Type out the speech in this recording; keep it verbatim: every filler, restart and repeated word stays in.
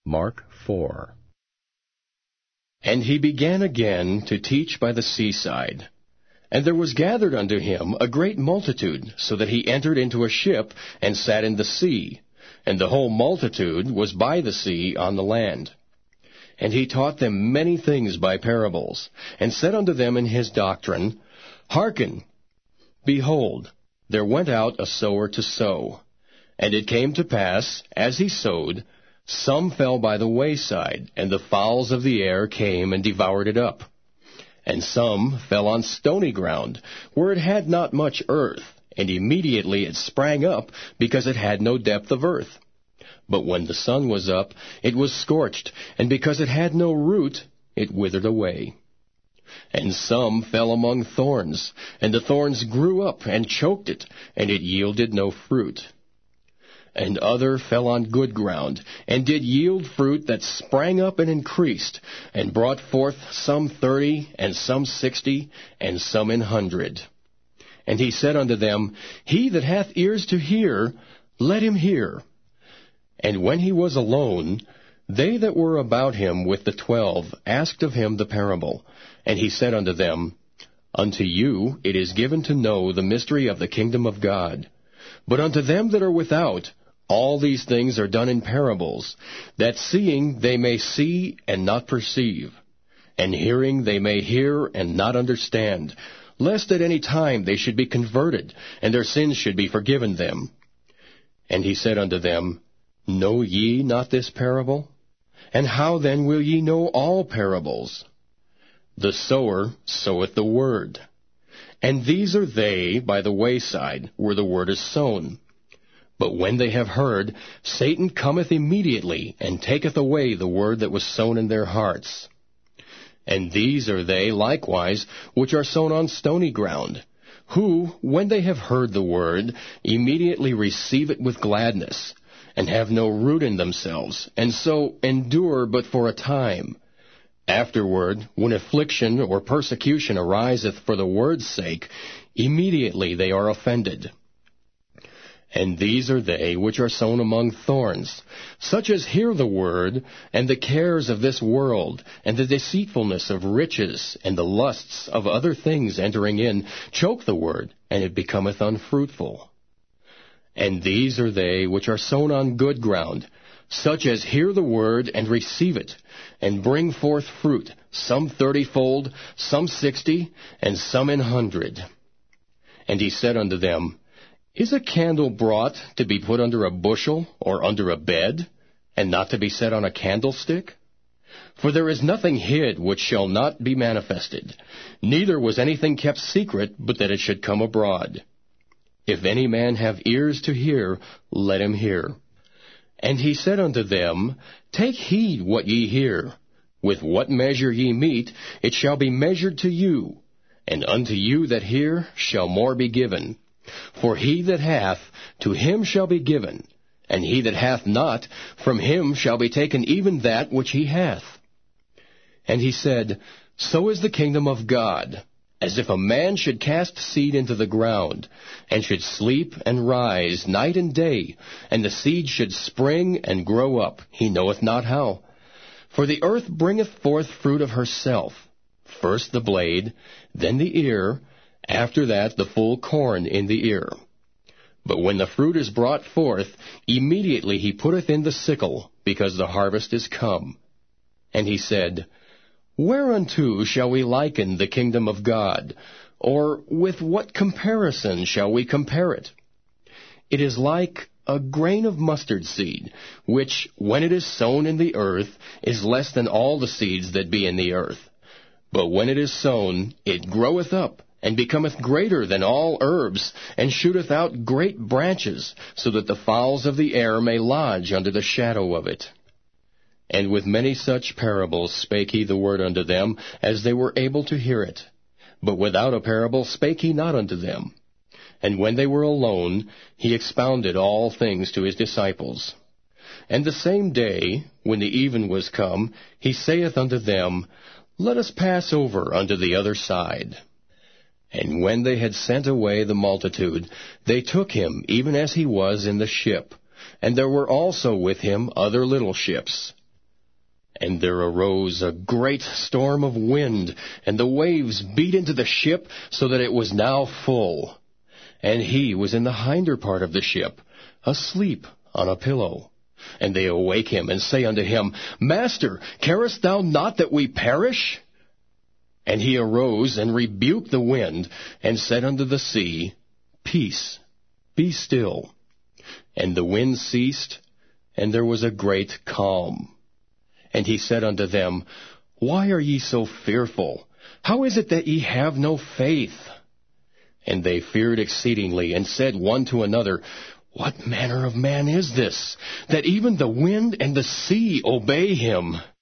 Mark four. And he began again to teach by the seaside. And there was gathered unto him a great multitude, so that he entered into a ship, and sat in the sea. And the whole multitude was by the sea on the land. And he taught them many things by parables, and said unto them in his doctrine, Hearken! Behold, there went out a sower to sow. And it came to pass, as he sowed, some fell by the wayside, and the fowls of the air came and devoured it up. And some fell on stony ground, where it had not much earth, and immediately it sprang up, because it had no depth of earth. But when the sun was up, it was scorched, and because it had no root, it withered away. And some fell among thorns, and the thorns grew up and choked it, and it yielded no fruit. And other fell on good ground, and did yield fruit that sprang up and increased, and brought forth some thirty, and some sixty, and some an hundred. And he said unto them, He that hath ears to hear, let him hear. And when he was alone, they that were about him with the twelve asked of him the parable. And he said unto them, Unto you it is given to know the mystery of the kingdom of God. But unto them that are without, all these things are done in parables, that seeing they may see and not perceive, and hearing they may hear and not understand, lest at any time they should be converted, and their sins should be forgiven them. And he said unto them, Know ye not this parable? And how then will ye know all parables? The sower soweth the word. And these are they by the wayside, where the word is sown. But when they have heard, Satan cometh immediately, and taketh away the word that was sown in their hearts. And these are they likewise which are sown on stony ground, who, when they have heard the word, immediately receive it with gladness, and have no root in themselves, and so endure but for a time. Afterward, when affliction or persecution ariseth for the word's sake, immediately they are offended. And these are they which are sown among thorns, such as hear the word, and the cares of this world, and the deceitfulness of riches, and the lusts of other things entering in, choke the word, and it becometh unfruitful. And these are they which are sown on good ground, such as hear the word, and receive it, and bring forth fruit, some thirtyfold, some sixty, and some an hundred. And he said unto them, Is a candle brought to be put under a bushel, or under a bed, and not to be set on a candlestick? For there is nothing hid which shall not be manifested, neither was anything kept secret, but that it should come abroad. If any man have ears to hear, let him hear. And he said unto them, Take heed what ye hear. With what measure ye mete, it shall be measured to you, and unto you that hear shall more be given. For he that hath, to him shall be given, and he that hath not, from him shall be taken even that which he hath. And he said, So is the kingdom of God, as if a man should cast seed into the ground, and should sleep and rise night and day, and the seed should spring and grow up, he knoweth not how. For the earth bringeth forth fruit of herself, first the blade, then the ear, after that the full corn in the ear. But when the fruit is brought forth, immediately he putteth in the sickle, because the harvest is come. And he said, Whereunto shall we liken the kingdom of God? Or with what comparison shall we compare it? It is like a grain of mustard seed, which, when it is sown in the earth, is less than all the seeds that be in the earth. But when it is sown, it groweth up, and becometh greater than all herbs, and shooteth out great branches, so that the fowls of the air may lodge under the shadow of it. And with many such parables spake he the word unto them, as they were able to hear it. But without a parable spake he not unto them. And when they were alone, he expounded all things to his disciples. And the same day, when the even was come, he saith unto them, Let us pass over unto the other side. And when they had sent away the multitude, they took him even as he was in the ship. And there were also with him other little ships. And there arose a great storm of wind, and the waves beat into the ship, so that it was now full. And he was in the hinder part of the ship, asleep on a pillow. And they awake him, and say unto him, Master, carest thou not that we perish? And he arose, and rebuked the wind, and said unto the sea, Peace, be still. And the wind ceased, and there was a great calm. And he said unto them, Why are ye so fearful? How is it that ye have no faith? And they feared exceedingly, and said one to another, What manner of man is this, that even the wind and the sea obey him?